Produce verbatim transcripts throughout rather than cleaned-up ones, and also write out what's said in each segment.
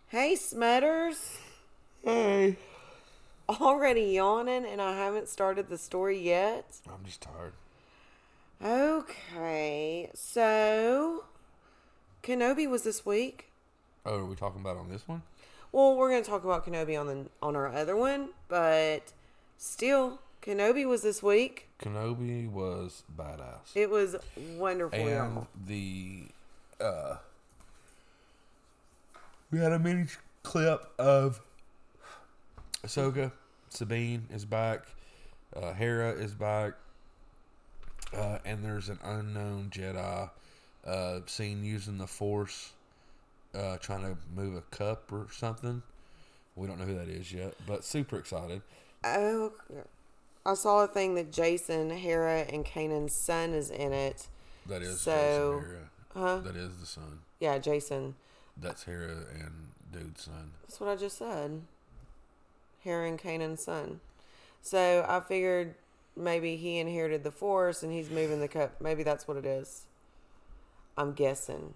Hey, Smutters. Hey. Already yawning and I haven't started the story yet? I'm just tired. Okay, so Kenobi was this week. Oh, are we talking about on this one? Well, we're going to talk about Kenobi on the on our other one, but still, Kenobi was this week. Kenobi was badass. It was wonderful, and y'all. the uh we had a mini clip of Ahsoka. Sabine is back. Uh, Hera is back. Uh, and there's an unknown Jedi uh, seen using the Force, uh, trying to move a cup or something. We don't know who that is yet, but super excited. Oh, I saw a thing that Jason, Hera, and Kanan's son is in it. That is So, Jason Hera. huh? That is the son. Yeah, Jason. That's Hera and dude's son. That's what I just said. Hera and Kanan's son. So I figured maybe he inherited the Force and he's moving the cup. Maybe that's what it is. I'm guessing.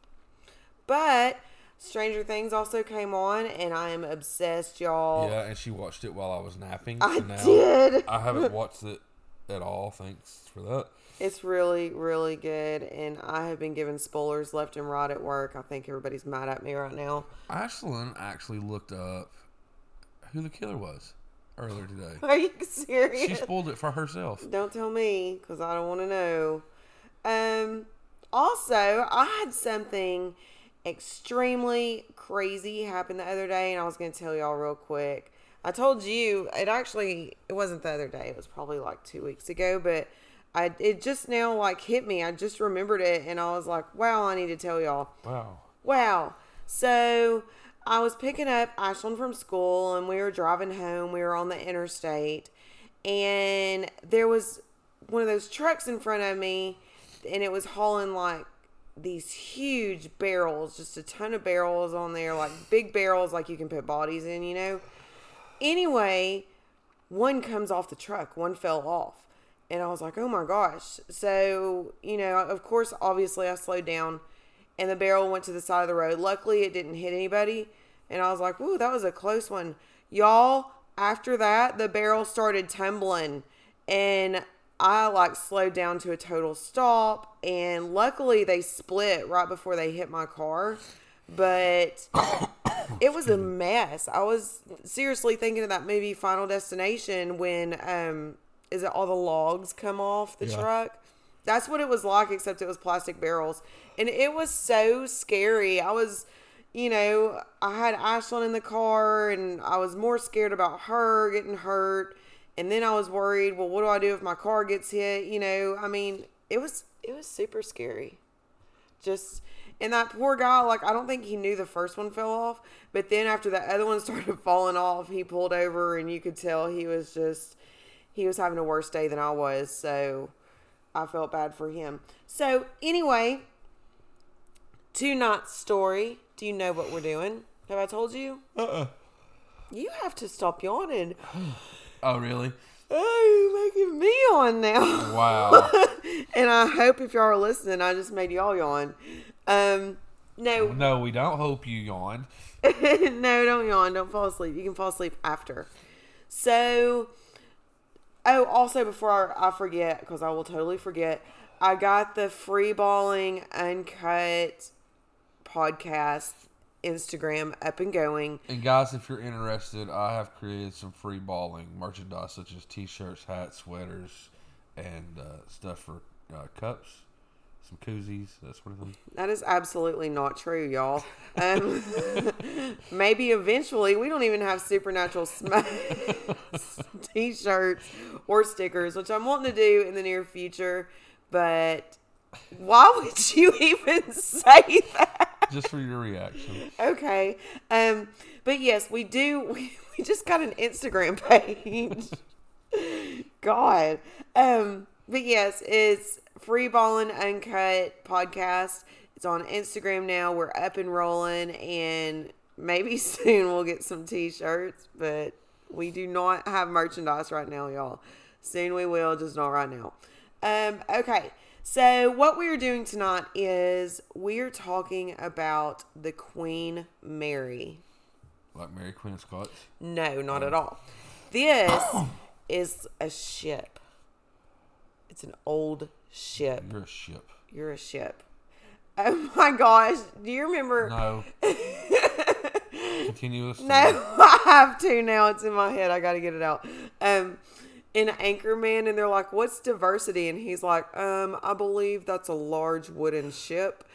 But Stranger Things also came on and I am obsessed, y'all. Yeah, and she watched it while I was napping. I so now did. I haven't watched it at all. Thanks for that. It's really, really good. And I have been given spoilers left and right at work. I think everybody's mad at me right now. Ashlyn actually looked up who the killer was earlier today. Are you serious? She spoiled it for herself. Don't tell me, because I don't want to know. Um, also, I had something extremely crazy happen the other day, and I was going to tell y'all real quick. I told you, it actually, it wasn't the other day. It was probably like two weeks ago, but I it just now like hit me. I just remembered it, and I was like, wow, I need to tell y'all. Wow. Wow. So I was picking up Ashlyn from school and we were driving home. We were on the interstate and there was one of those trucks in front of me and it was hauling like these huge barrels, just a ton of barrels on there, like big barrels like you can put bodies in, you know. Anyway, one comes off the truck, one fell off. And I was like, oh my gosh. So, you know, of course, obviously I slowed down. And the barrel went to the side of the road. Luckily, it didn't hit anybody. And I was like, ooh, that was a close one. Y'all, after that, the barrel started tumbling. And I, like, slowed down to a total stop. And luckily, they split right before they hit my car. But it was a mess. I was seriously thinking of that movie Final Destination when, um, is it all the logs come off the Yeah. truck? That's what it was like, except it was plastic barrels. And it was so scary. I was, you know, I had Ashlyn in the car, and I was more scared about her getting hurt. And then I was worried, well, what do I do if my car gets hit? You know, I mean, it was, it was super scary. Just, and that poor guy, like, I don't think he knew the first one fell off. But then after the other one started falling off, he pulled over, and you could tell he was just, he was having a worse day than I was. So I felt bad for him. So anyway, tonight's story. Do you know what we're doing? Have I told you? Uh-uh. You have to stop yawning. Oh, really? Oh, you're making me yawn now. Wow. And I hope if y'all are listening, I just made y'all yawn. Um, no. No, we don't hope you yawned. No, don't yawn. Don't fall asleep. You can fall asleep after. So, oh, also before I forget, because I will totally forget, I got the Free Balling Uncut podcast Instagram up and going. And guys, if you're interested, I have created some free balling merchandise such as t-shirts, hats, sweaters, and uh, stuff for uh, cups, some koozies, that sort of thing. That is absolutely not true, y'all. Um, maybe eventually, we don't even have Supernatural Smoke t-shirts or stickers, which I'm wanting to do in the near future. But why would you even say that? Just for your reaction. Okay. Um, but yes, we do. We, we just got an Instagram page. God. Um, but yes, it's Free Ballin' Uncut Podcast. It's on Instagram now. We're up and rolling, and maybe soon we'll get some t-shirts, but we do not have merchandise right now, y'all. Soon we will, just not right now. Um, okay. So what we are doing tonight is we are talking about the Queen Mary. Like Mary Queen of Scots? No, not at all. This is a ship. It's an old ship. You're a ship. You're a ship. Oh my gosh. Do you remember? No. Continuous. No, I have to now. It's in my head. I got to get it out. Um, in Anchorman, and they're like, "What's diversity?" And he's like, "Um, I believe that's a large wooden ship."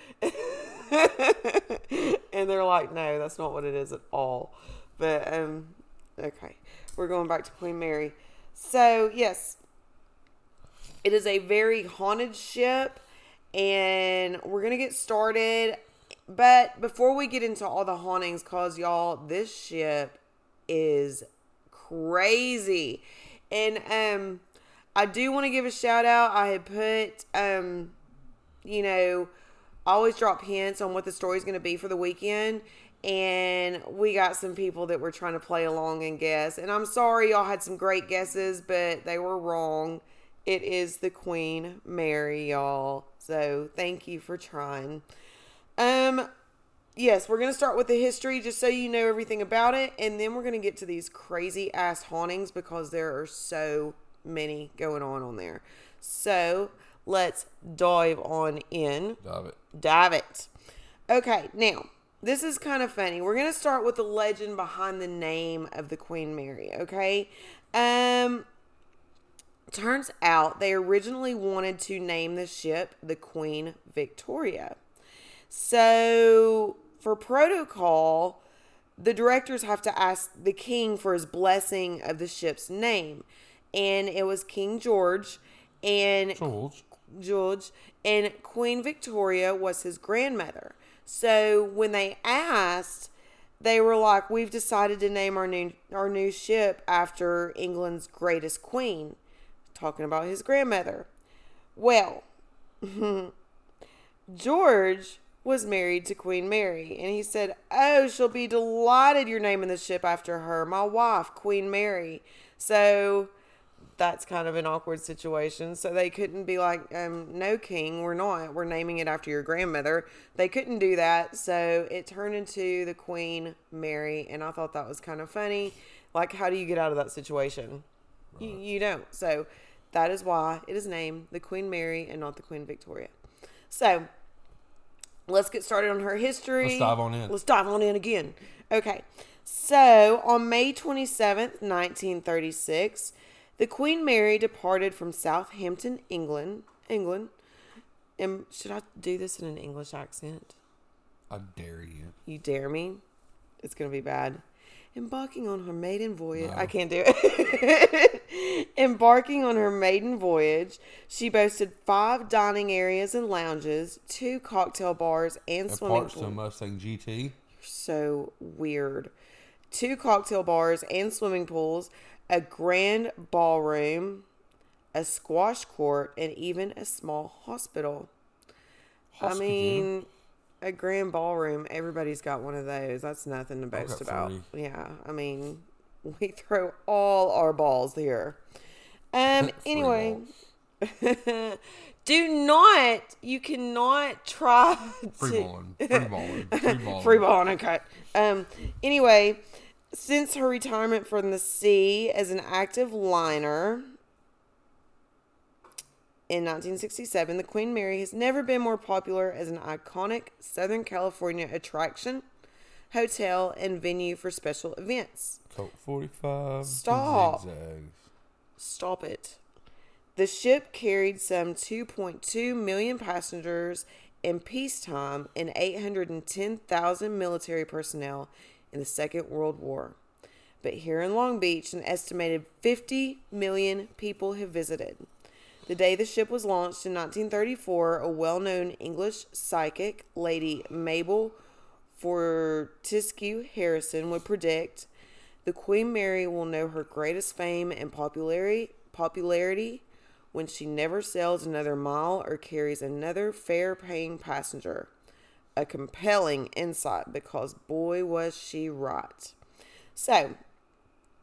And they're like, "No, that's not what it is at all." But um, okay, we're going back to Queen Mary. So yes, it is a very haunted ship, and we're gonna get started. But before we get into all the hauntings, cause y'all, this ship is crazy. And um I do want to give a shout out. I had put um you know, I always drop hints on what the story's going to be for the weekend, and we got some people that were trying to play along and guess. And I'm sorry y'all had some great guesses, but they were wrong. It is the Queen Mary, y'all. So thank you for trying. Um, yes, we're going to start with the history just so you know everything about it. And then we're going to get to these crazy ass hauntings because there are so many going on on there. So let's dive on in. Dive it. Dive it. Okay, now, this is kind of funny. We're going to start with the legend behind the name of the Queen Mary, okay? Um, turns out they originally wanted to name the ship the Queen Victoria. So, for protocol, the directors have to ask the king for his blessing of the ship's name. And it was King George and George. George and Queen Victoria was his grandmother. So, when they asked, they were like, "We've decided to name our new our new ship after England's greatest queen," talking about his grandmother. Well, George was married to Queen Mary, and he said, "Oh, she'll be delighted you're naming the ship after her, my wife, Queen Mary." So that's kind of an awkward situation. So they couldn't be like, um, "No, King, we're not. We're naming it after your grandmother." They couldn't do that. So it turned into the Queen Mary, and I thought that was kind of funny. Like, how do you get out of that situation? Right. You, you don't. So that is why it is named the Queen Mary and not the Queen Victoria. So let's get started on her history. Let's dive on in. Let's dive on in again. Okay. So on May twenty-seventh, nineteen thirty-six, the Queen Mary departed from Southampton, England. England. And should I do this in an English accent? I dare you. You dare me? It's going to be bad. Embarking on her maiden voyage. No. I can't do it. Embarking on her maiden voyage, she boasted five dining areas and lounges, two cocktail bars, and, and swimming pools. Parts to Mustang G T. You're so weird. Two cocktail bars and swimming pools, a grand ballroom, a squash court, and even a small hospital. hospital. I mean, a grand ballroom, everybody's got one of those. That's nothing to boast about. Three. Yeah, I mean, we throw all our balls here. Um. anyway, do not, you cannot try to... Free balling. Free balling. Free balling. Free balling, okay. Um. Anyway... Since her retirement from the sea as an active liner in nineteen sixty-seven, the Queen Mary has never been more popular as an iconic Southern California attraction, hotel, and venue for special events. Colt forty-five. Stop. Zigzags. Stop it. The ship carried some two point two million passengers in peacetime and eight hundred ten thousand military personnel in the Second World War. But here in Long Beach, an estimated fifty million people have visited. The day the ship was launched in nineteen thirty-four, a well-known English psychic, Lady Mabel Fortescue Harrison, would predict the Queen Mary will know her greatest fame and popularity, popularity when she never sails another mile or carries another fare-paying passenger. A compelling insight, because boy was she right. So,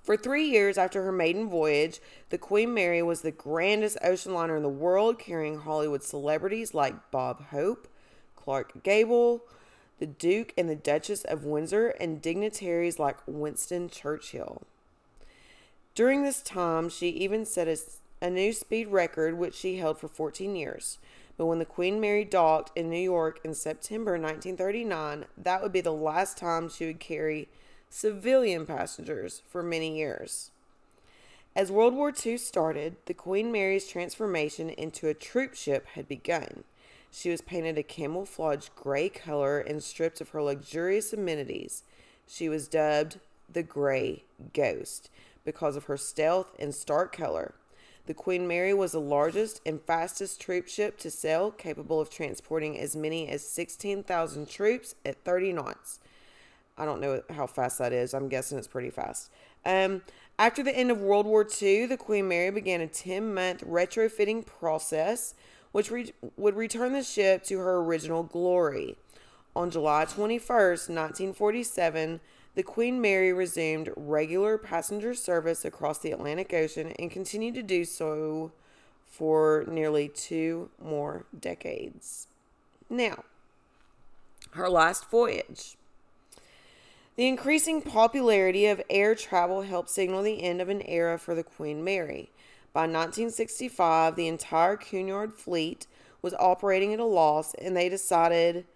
For three years after her maiden voyage, the Queen Mary was the grandest ocean liner in the world, carrying Hollywood celebrities like Bob Hope, Clark Gable, the Duke and the Duchess of Windsor, and dignitaries like Winston Churchill. During this time, she even set a, a new speed record, which she held for fourteen years. But when the Queen Mary docked in New York in September nineteen thirty-nine, that would be the last time she would carry civilian passengers for many years. As World War Two started, the Queen Mary's transformation into a troop ship had begun. She was painted a camouflage gray color and stripped of her luxurious amenities. She was dubbed the Gray Ghost because of her stealth and stark color. The Queen Mary was the largest and fastest troop ship to sail, capable of transporting as many as sixteen thousand troops at thirty knots. I don't know how fast that is. I'm guessing it's pretty fast. Um, after the end of World War Two, the Queen Mary began a ten-month retrofitting process, which re- would return the ship to her original glory. On July twenty-first, nineteen forty-seven, the Queen Mary resumed regular passenger service across the Atlantic Ocean and continued to do so for nearly two more decades. Now, her last voyage. The increasing popularity of air travel helped signal the end of an era for the Queen Mary. By nineteen sixty-five, the entire Cunard fleet was operating at a loss, and they decided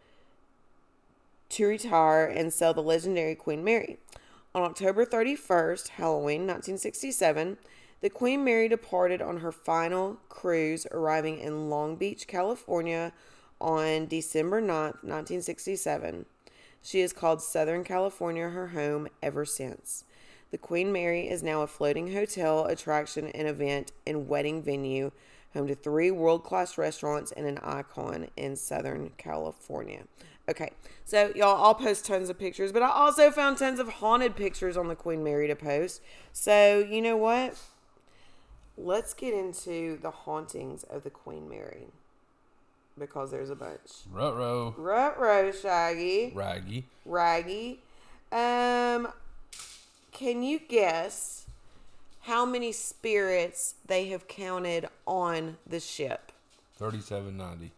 to retire and sell the legendary Queen Mary. On October thirty-first, Halloween, nineteen sixty-seven, the Queen Mary departed on her final cruise, arriving in Long Beach, California on December ninth, nineteen sixty-seven. She has called Southern California her home ever since. The Queen Mary is now a floating hotel, attraction, and event and wedding venue, home to three world-class restaurants and an icon in Southern California. Okay, so y'all, I'll post tons of pictures, but I also found tons of haunted pictures on the Queen Mary to post. So, you know what? Let's get into the hauntings of the Queen Mary, because there's a bunch. Ruh-roh. Ruh-roh, Shaggy. Raggy. Raggy. Um, can you guess how many spirits they have counted on the ship? thirty-seven ninety.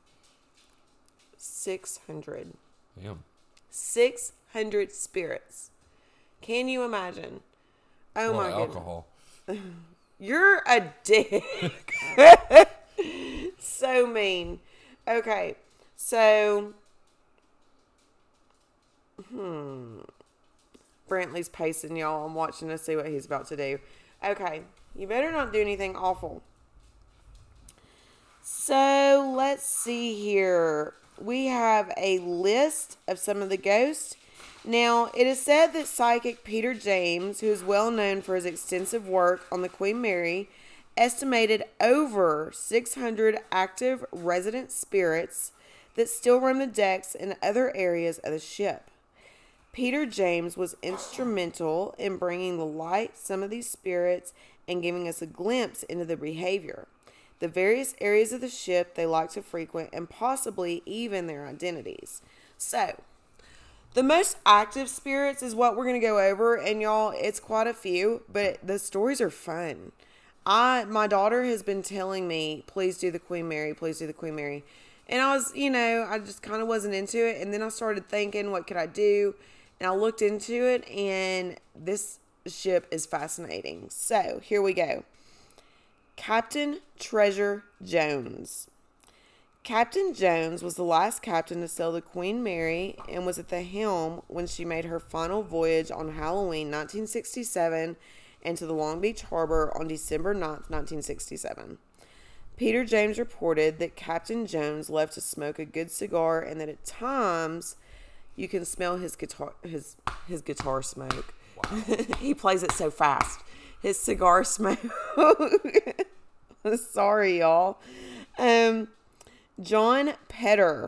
six hundred. Damn. six hundred spirits. Can you imagine? Oh, Well, my goodness. alcohol. You're a dick. So mean. Okay, so, hmm, Brantley's pacing, y'all. I'm watching to see what he's about to do. Okay, you better not do anything awful. So, let's see here. We have a list of some of the ghosts. Now, it is said that psychic Peter James, who is well known for his extensive work on the Queen Mary, estimated over six hundred active resident spirits that still roam the decks and other areas of the ship. Peter James was instrumental in bringing the light some of these spirits and giving us a glimpse into their behavior, the various areas of the ship they like to frequent, and possibly even their identities. So, the most active spirits is what we're going to go over, and y'all, it's quite a few, but the stories are fun. I, my daughter has been telling me, please do the Queen Mary, please do the Queen Mary. And I was, you know, I just kind of wasn't into it. And then I started thinking, what could I do? And I looked into it, and this ship is fascinating. So here we go. Captain Treasure Jones. Captain Jones was the last captain to sail the Queen Mary and was at the helm when she made her final voyage on Halloween nineteen sixty-seven into the Long Beach Harbor on December ninth, nineteen sixty-seven. Peter James reported that Captain Jones loved to smoke a good cigar and that at times you can smell his guitar his his guitar smoke. Wow. He plays it so fast. His cigar smoke. Sorry, y'all. Um, John Petter.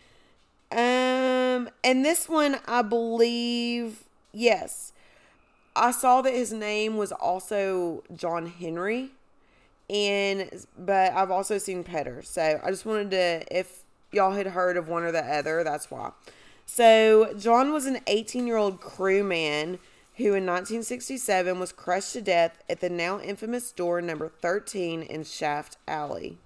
Um, and this one, I believe, yes. I saw that his name was also John Henry, and but I've also seen Petter. So I just wanted to, if y'all had heard of one or the other, that's why. So John was an eighteen-year-old crewman who in nineteen sixty-seven was crushed to death at the now infamous door number thirteen in Shaft Alley.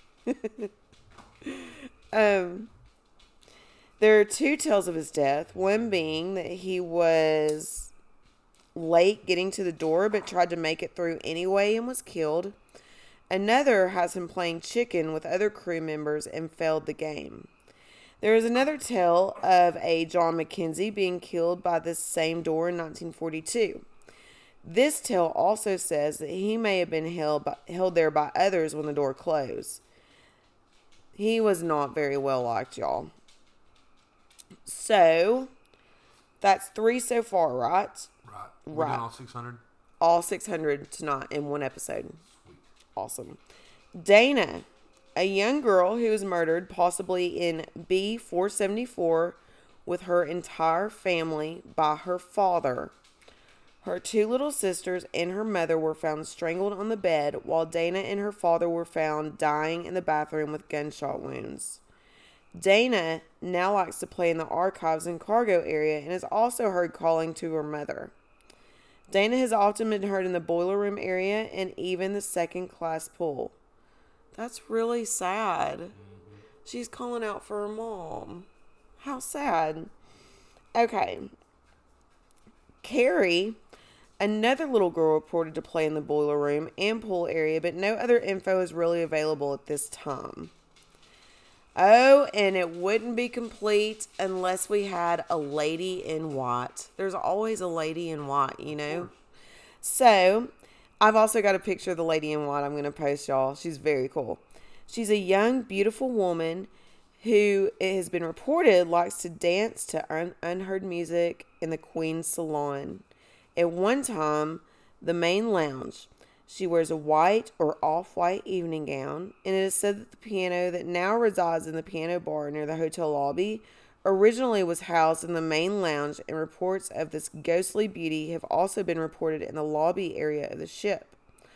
um, there are two tales of his death, one being that he was late getting to the door but tried to make it through anyway and was killed. Another has him playing chicken with other crew members and failed the game. There is another tale of a John Mackenzie being killed by this same door in nineteen forty-two. This tale also says that he may have been held, by, held there by others when the door closed. He was not very well liked, y'all. So, that's three so far, right? Right. We're Right. doing all six hundred? All six hundred tonight in one episode. Awesome. Dana, a young girl who was murdered possibly in B four seventy-four with her entire family by her father. Her two little sisters and her mother were found strangled on the bed, while Dana and her father were found dying in the bathroom with gunshot wounds. Dana now likes to play in the archives and cargo area and is also heard calling to her mother. Dana has often been heard in the boiler room area and even the second class pool. That's really sad. Mm-hmm. She's calling out for her mom. How sad. Okay. Carrie, another little girl, reported to play in the boiler room and pool area, but no other info is really available at this time. Oh, and it wouldn't be complete unless we had a lady in white. There's always a lady in white, you know? So, I've also got a picture of the lady in white I'm going to post, y'all. She's very cool. She's a young, beautiful woman who, it has been reported, likes to dance to un- unheard music in the Queen's Salon. At one time, the main lounge. She wears a white or off-white evening gown, and it is said that the piano that now resides in the piano bar near the hotel lobby originally was housed in the main lounge, and reports of this ghostly beauty have also been reported in the lobby area of the ship.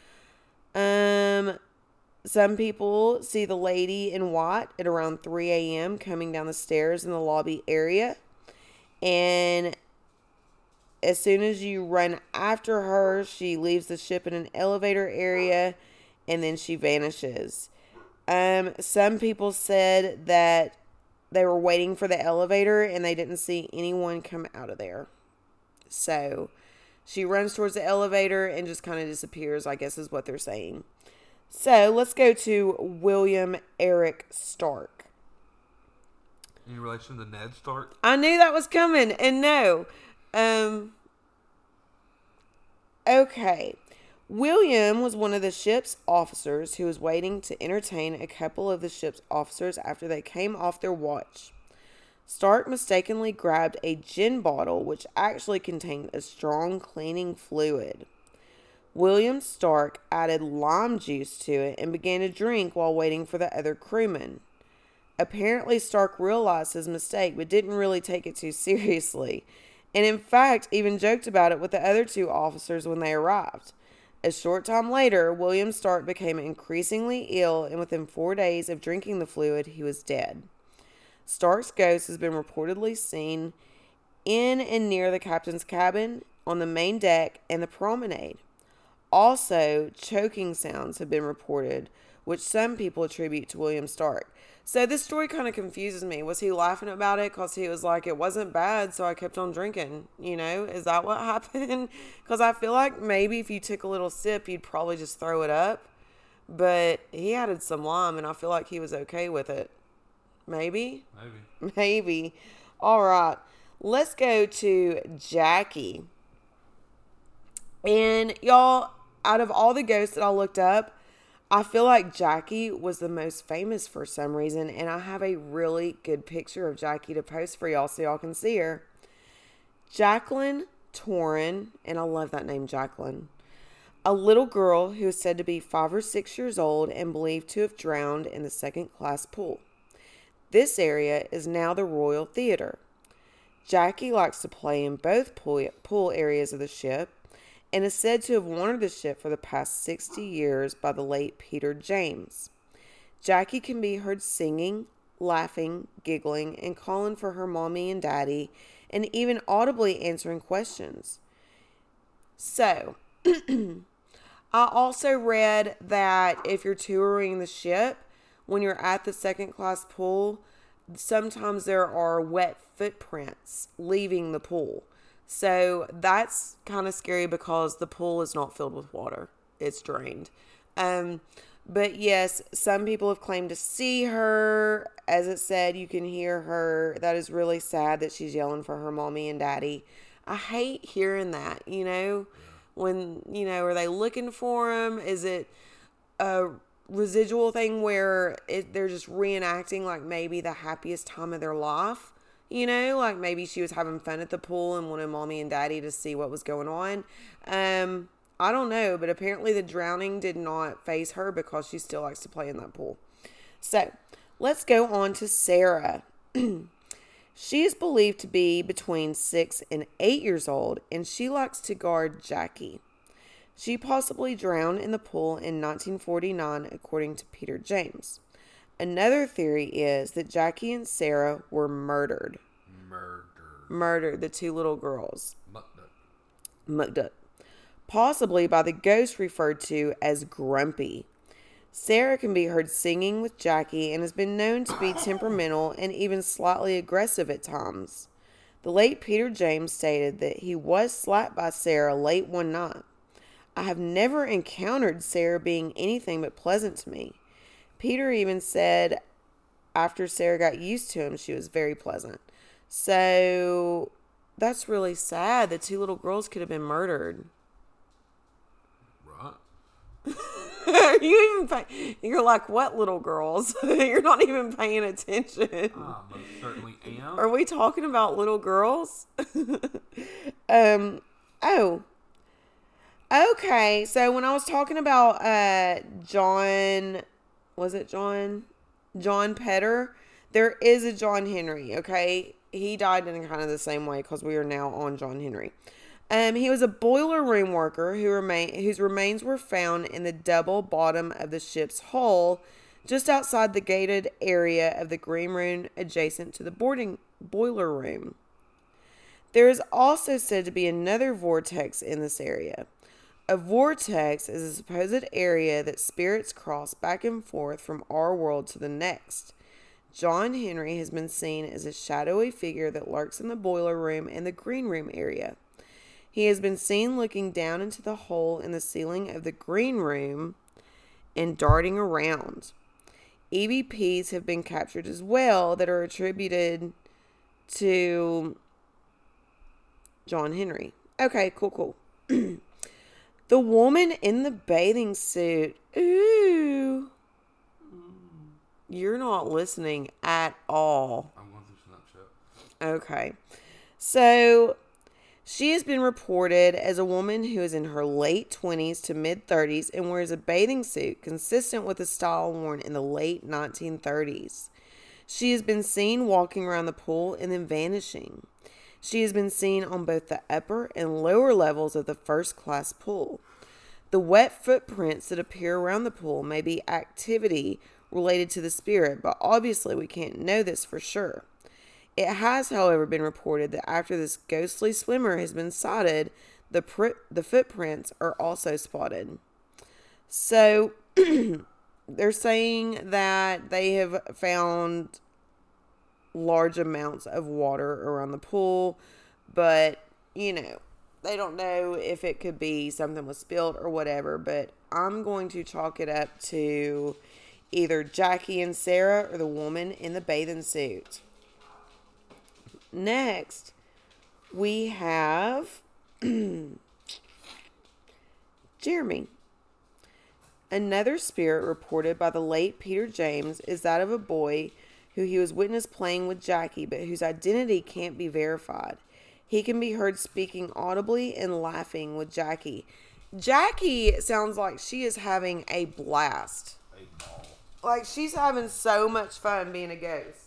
Um, some people see the lady in white at around three a.m. coming down the stairs in the lobby area, and as soon as you run after her, she leaves the ship in an elevator area, and then she vanishes. Um, some people said that they were waiting for the elevator, and they didn't see anyone come out of there. So, she runs towards the elevator and just kind of disappears, I guess is what they're saying. So, let's go to William Eric Stark. In relation to Ned Stark? I knew that was coming, and no. Um, okay. William was one of the ship's officers who was waiting to entertain a couple of the ship's officers after they came off their watch. Stark mistakenly grabbed a gin bottle, which actually contained a strong cleaning fluid. William Stark added lime juice to it and began to drink while waiting for the other crewmen. Apparently, Stark realized his mistake, but didn't really take it too seriously, and in fact, even joked about it with the other two officers when they arrived. A short time later, William Stark became increasingly ill, and within four days of drinking the fluid, he was dead. Stark's ghost has been reportedly seen in and near the captain's cabin, on the main deck, and the promenade. Also, choking sounds have been reported, which some people attribute to William Stark. So this story kind of confuses me. Was he laughing about it because he was like, it wasn't bad, so I kept on drinking? You know, is that what happened? Because I feel like maybe if you took a little sip, you'd probably just throw it up. But he added some lime, and I feel like he was okay with it. Maybe? Maybe. Maybe. All right. Let's go to Jackie. And y'all, out of all the ghosts that I looked up, I feel like Jackie was the most famous for some reason, and I have a really good picture of Jackie to post for y'all so y'all can see her. Jacqueline Torrin, and I love that name, Jacqueline, a little girl who is said to be five or six years old and believed to have drowned in the second class pool. This area is now the Royal Theatre. Jackie likes to play in both pool, pool areas of the ship, and is said to have wanted the ship for the past sixty years by the late Peter James. Jackie can be heard singing, laughing, giggling, and calling for her mommy and daddy, and even audibly answering questions. So, I also read that if you're touring the ship, when you're at the second class pool, sometimes there are wet footprints leaving the pool. So that's kind of scary because the pool is not filled with water. It's drained. Um, but yes, some people have claimed to see her. As it said, you can hear her. That is really sad that she's yelling for her mommy and daddy. I hate hearing that, you know, when, you know, are they looking for him? Is it a residual thing where it, they're just reenacting like maybe the happiest time of their life? You know, like maybe she was having fun at the pool and wanted mommy and daddy to see what was going on. Um, I don't know, but apparently the drowning did not faze her because she still likes to play in that pool. So let's go on to Sarah. She is believed to be between six and eight years old, and she likes to guard Jackie. She possibly drowned in the pool in nineteen forty-nine, according to Peter James. Another theory is that Jackie and Sarah were murdered. Murdered. Murdered, the two little girls. Mucked up. Mucked up. Possibly by the ghost referred to as Grumpy. Sarah can be heard singing with Jackie and has been known to be temperamental and even slightly aggressive at times. The late Peter James stated that he was slapped by Sarah late one night. I have never encountered Sarah being anything but pleasant to me. Peter even said after Sarah got used to him, she was very pleasant. So that's really sad. The two little girls could have been murdered. Right. Are you even pay- You're like, what little girls? You're not even paying attention. I most certainly am. Are we talking about little girls? um. Oh. Okay. So when I was talking about uh John, was it John? John Petter? There is a John Henry. Okay, he died in kind of the same way because we are now on John Henry. Um, he was a boiler room worker who remain whose remains were found in the double bottom of the ship's hull, just outside the gated area of the green room adjacent to the boarding boiler room. There is also said to be another vortex in this area. A vortex is a supposed area that spirits cross back and forth from our world to the next. John Henry has been seen as a shadowy figure that lurks in the boiler room and the green room area. He has been seen looking down into the hole in the ceiling of the green room and darting around. E V Ps have been captured as well that are attributed to John Henry. Okay, cool, cool. The woman in the bathing suit. Ooh. You're not listening at all. I'm going through Snapchat. Okay. So, she has been reported as a woman who is in her late twenties to mid thirties and wears a bathing suit consistent with the style worn in the late nineteen thirties. She has been seen walking around the pool and then vanishing. She has been seen on both the upper and lower levels of the first class pool. The wet footprints that appear around the pool may be activity related to the spirit, but obviously we can't know this for sure. It has, however, been reported that after this ghostly swimmer has been sighted, the pr- the footprints are also spotted. So, they're saying that they have found large amounts of water around the pool, but, you know, they don't know if it could be something was spilled or whatever, but I'm going to chalk it up to either Jackie and Sarah or the woman in the bathing suit. Next, we have Jeremy. Another spirit reported by the late Peter James is that of a boy who he was witnessed playing with Jackie, but whose identity can't be verified. He can be heard speaking audibly and laughing with Jackie. Jackie sounds like she is having a blast. A ball. Like she's having so much fun being a ghost.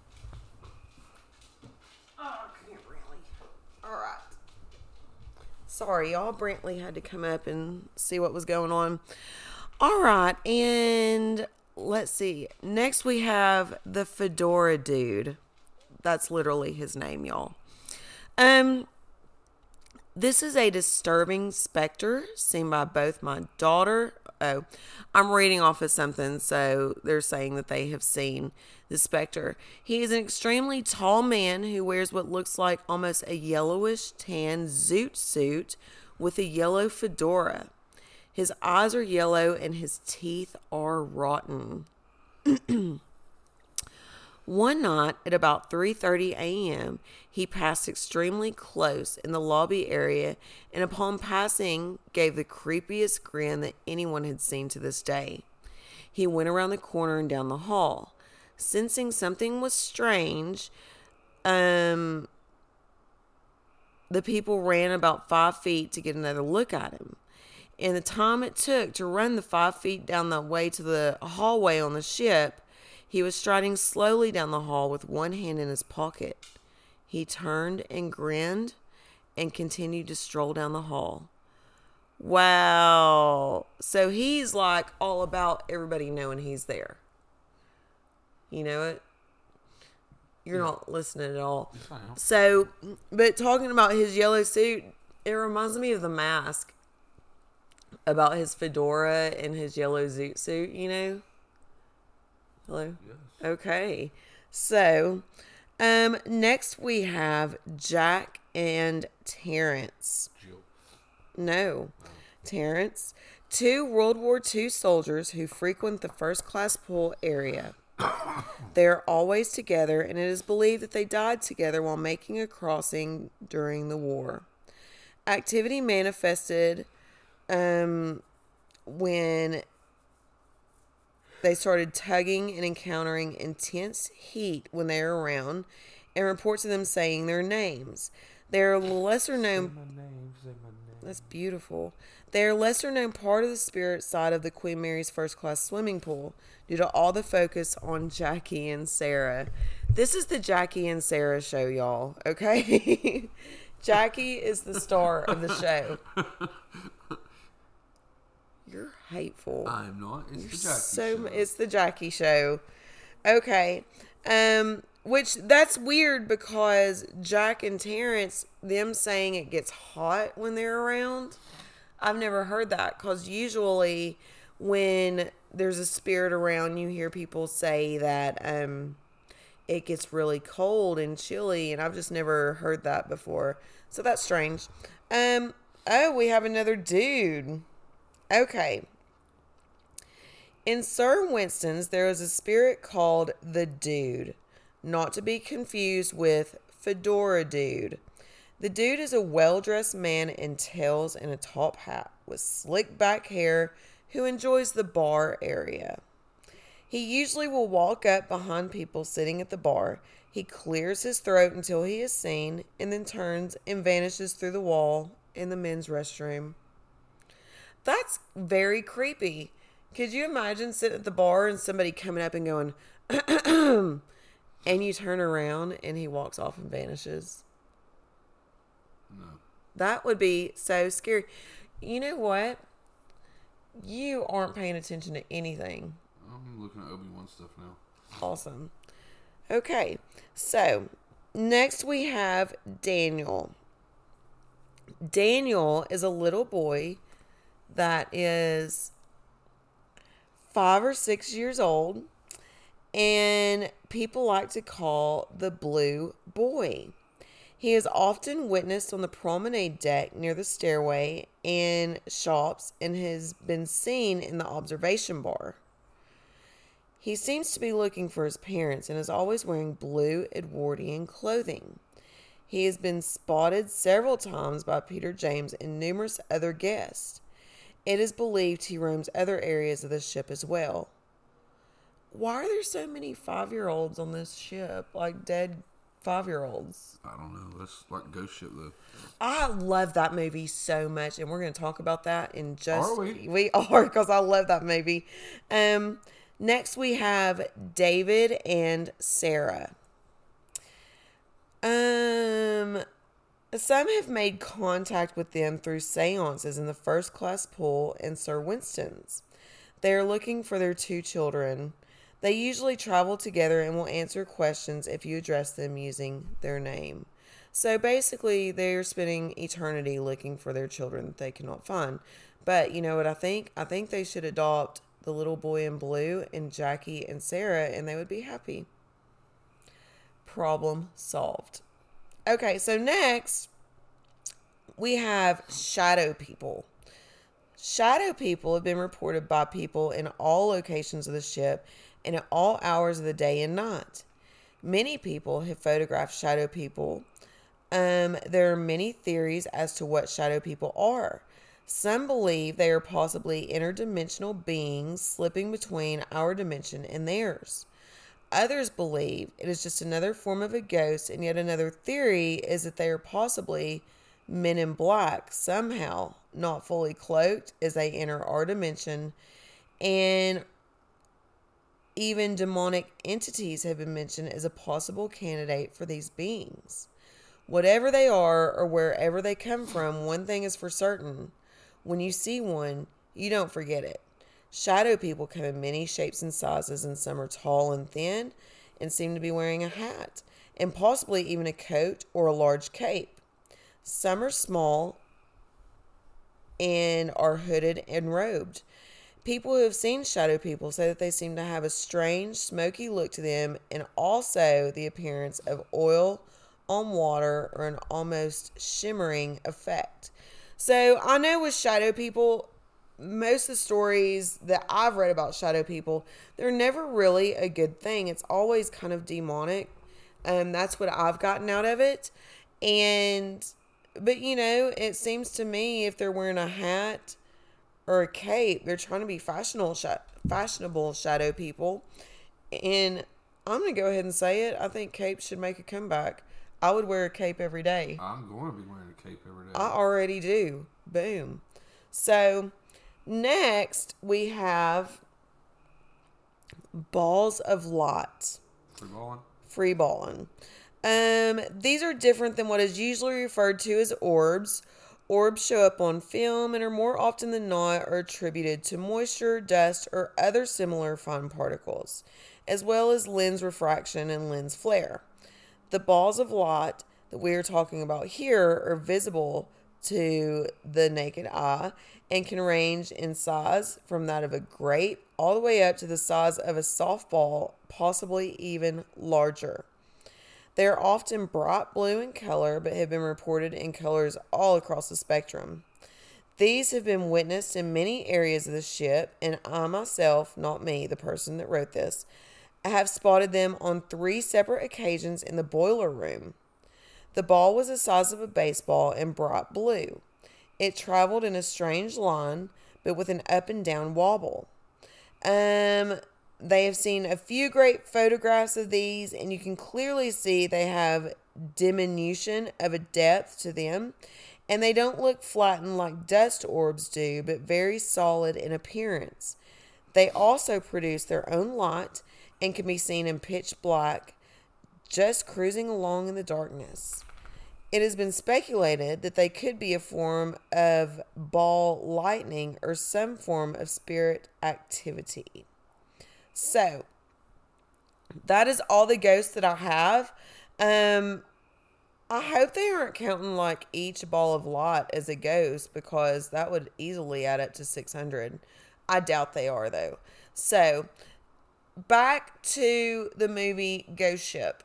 Oh, can't really. All right. Sorry, y'all. Brantley had to come up and see what was going on. All right, and let's see. Next we have the Fedora Dude. That's literally his name, y'all. Um, This is a disturbing specter seen by both my daughter. Oh, I'm reading off of something, so they're saying that they have seen the specter. He is an extremely tall man who wears what looks like almost a yellowish tan zoot suit with a yellow fedora. His eyes are yellow and his teeth are rotten. One night at about three thirty a.m., he passed extremely close in the lobby area and upon passing gave the creepiest grin that anyone had seen to this day. He went around the corner and down the hall. Sensing something was strange, um, the people ran about five feet to get another look at him. In the time it took to run the five feet down the way to the hallway on the ship, he was striding slowly down the hall with one hand in his pocket. He turned and grinned and continued to stroll down the hall. Wow. So he's like all about everybody knowing he's there. You know it? You're yeah. not listening at all. So, but talking about his yellow suit, it reminds me of The Mask. About his fedora and his yellow zoot suit, you know? Hello? Yes. Okay. So, um, next we have Jack and Terrence. Jill. No. Oh. Terrence. Two World War Two soldiers who frequent the first class pool area. They are always together, and it is believed that they died together while making a crossing during the war. Activity manifested um, when they started tugging and encountering intense heat when they were around, and reports of them saying their names. They're a lesser known. Say my name, say my name. That's beautiful. They are a lesser known part of the spirit side of the Queen Mary's first class swimming pool due to all the focus on Jackie and Sarah. This is the Jackie and Sarah show, y'all. Okay? Jackie is the star of the show. You're hateful. I'm not. It's You're the Jackie so, show. It's the Jackie show. Okay. Um, which that's weird because Jack and Terrence, them saying it gets hot when they're around. I've never heard that because usually when there's a spirit around, you hear people say that um, it gets really cold and chilly, and I've just never heard that before. So that's strange. Um, oh, we have another dude. Okay. In Sir Winston's, there is a spirit called the Dude, not to be confused with Fedora Dude. The Dude is a well-dressed man in tails and a top hat with slick back hair who enjoys the bar area. He usually will walk up behind people sitting at the bar. He clears his throat until he is seen and then turns and vanishes through the wall in the men's restroom. That's very creepy. Could you imagine sitting at the bar and somebody coming up and going, and you turn around and he walks off and vanishes? No. That would be so scary. You know what? You aren't paying attention to anything. I'm looking at Obi-Wan stuff now. Awesome. Okay. So, next we have Daniel. Daniel is a little boy that is five or six years old, and people like to call the Blue Boy. He is often witnessed on the promenade deck near the stairway and shops and has been seen in the observation bar. He seems to be looking for his parents and is always wearing blue Edwardian clothing. He has been spotted several times by Peter James and numerous other guests. It is believed he roams other areas of the ship as well. Why are there so many five-year-olds on this ship? Like dead five-year-olds. I don't know. That's like Ghost Ship, though. I love that movie so much, and we're going to talk about that in just... Are we? We are, because I love that movie. Um, next, we have David and Sarah. Um... Some have made contact with them through seances in the first class pool and Sir Winston's. They are looking for their two children. They usually travel together and will answer questions if you address them using their name. So basically, they're spending eternity looking for their children that they cannot find. But you know what I think? I think they should adopt the little boy in blue and Jackie and Sarah, and they would be happy. Problem solved. Okay, so next we have shadow people. Shadow people have been reported by people in all locations of the ship and at all hours of the day and night. Many people have photographed shadow people. Um, there are many theories as to what shadow people are. Some believe they are possibly interdimensional beings slipping between our dimension and theirs. Others believe it is just another form of a ghost, and yet another theory is that they are possibly men in black, somehow not fully cloaked as they enter our dimension, and even demonic entities have been mentioned as a possible candidate for these beings. Whatever they are or wherever they come from, one thing is for certain. When you see one, you don't forget it. Shadow people come in many shapes and sizes, and some are tall and thin and seem to be wearing a hat, and possibly even a coat or a large cape. Some are small and are hooded and robed. People who have seen shadow people say that they seem to have a strange, smoky look to them, and also the appearance of oil on water or an almost shimmering effect. So I know with shadow people, most of the stories that I've read about shadow people, they're never really a good thing. It's always kind of demonic. Um, that's what I've gotten out of it. And, but you know, it seems to me if they're wearing a hat or a cape, they're trying to be fashionable, fashionable shadow people. And I'm going to go ahead and say it. I think capes should make a comeback. I would wear a cape every day. I'm going to be wearing a cape every day. I already do. Boom. So, next we have balls of light. Free balling? Free balling. Um, these are different than what is usually referred to as orbs. Orbs show up on film and are more often than not are attributed to moisture, dust, or other similar fine particles, as well as lens refraction and lens flare. The balls of light that we are talking about here are visible to the naked eye and can range in size from that of a grape all the way up to the size of a softball, possibly even larger. They are often bright blue in color, but have been reported in colors all across the spectrum. These have been witnessed in many areas of the ship, and I myself, not me, the person that wrote this, I have spotted them on three separate occasions in the boiler room. The ball was the size of a baseball and bright blue. It traveled in a strange line, but with an up and down wobble. Um, they have seen a few great photographs of these, and you can clearly see they have diminution of a depth to them, and they don't look flattened like dust orbs do, but very solid in appearance. They also produce their own light and can be seen in pitch black, just cruising along in the darkness. It has been speculated that they could be a form of ball lightning or some form of spirit activity. So, that is all the ghosts that I have. Um, I hope they aren't counting like each ball of light as a ghost, because that would easily add up to six hundred. I doubt they are though. So, back to the movie Ghost Ship.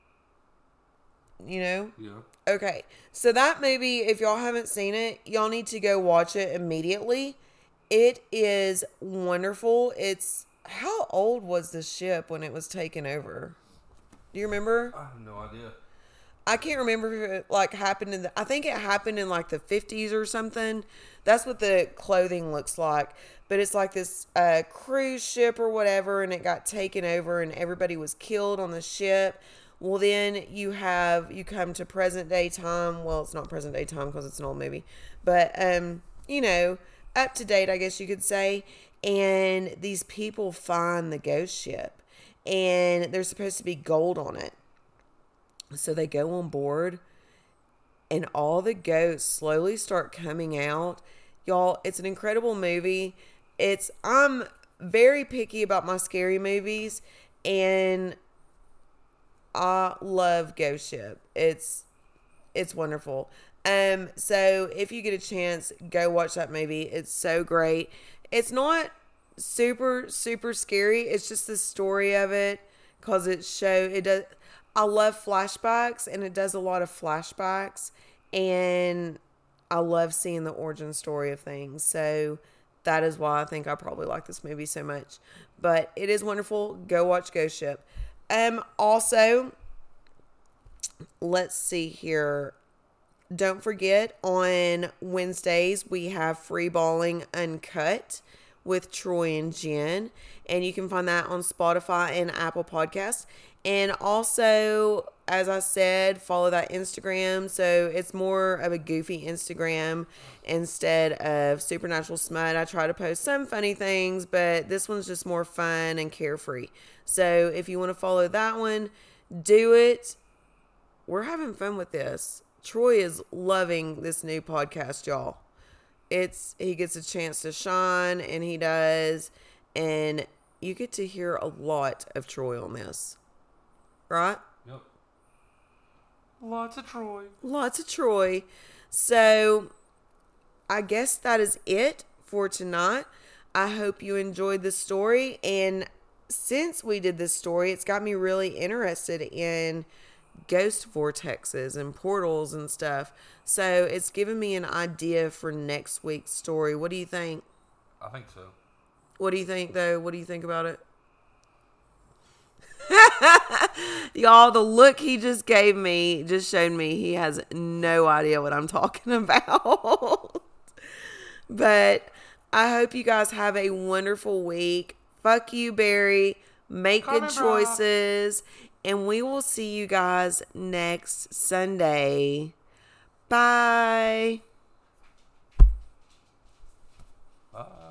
You know? Yeah. Okay. So that movie, if y'all haven't seen it, y'all need to go watch it immediately. It is wonderful. It's, how old was the ship when it was taken over? Do you remember? I have no idea. I can't remember if it like happened in the, I think it happened in like the fifties or something. That's what the clothing looks like. But it's like this uh, cruise ship or whatever, and it got taken over and everybody was killed on the ship. Well, then you have, you come to present day time. Well, it's not present day time because it's an old movie. But, um, you know, up to date, I guess you could say. And these people find the ghost ship. And there's supposed to be gold on it. So they go on board. And all the ghosts slowly start coming out. Y'all, it's an incredible movie. It's, I'm very picky about my scary movies. And I love Ghost Ship. It's it's wonderful. Um, so if you get a chance, go watch that movie. It's so great. It's not super super scary. It's just the story of it, cause it show it does. I love flashbacks, and it does a lot of flashbacks, and I love seeing the origin story of things. So that is why I think I probably like this movie so much. But it is wonderful. Go watch Ghost Ship. Um, also, let's see here. Don't forget, on Wednesdays, we have Free Balling Uncut with Troy and Jen. And you can find that on Spotify and Apple Podcasts. And also, as I said, follow that Instagram. So it's more of a goofy Instagram instead of Supernatural Smut. I try to post some funny things, but this one's just more fun and carefree. So if you want to follow that one, do it. We're having fun with this. Troy is loving this new podcast, y'all. It's he gets a chance to shine, and he does, and you get to hear a lot of Troy on this, right? Yep. Lots of Troy. Lots of Troy. So I guess that is it for tonight. I hope you enjoyed the story, and since we did this story, it's got me really interested in ghost vortexes and portals and stuff. So it's given me an idea for next week's story. What do you think? I think so. What do you think, though? What do you think about it? Y'all, the look he just gave me just showed me he has no idea what I'm talking about. But I hope you guys have a wonderful week. Fuck you, Barry. Make good choices. And we will see you guys next Sunday. Bye. Bye.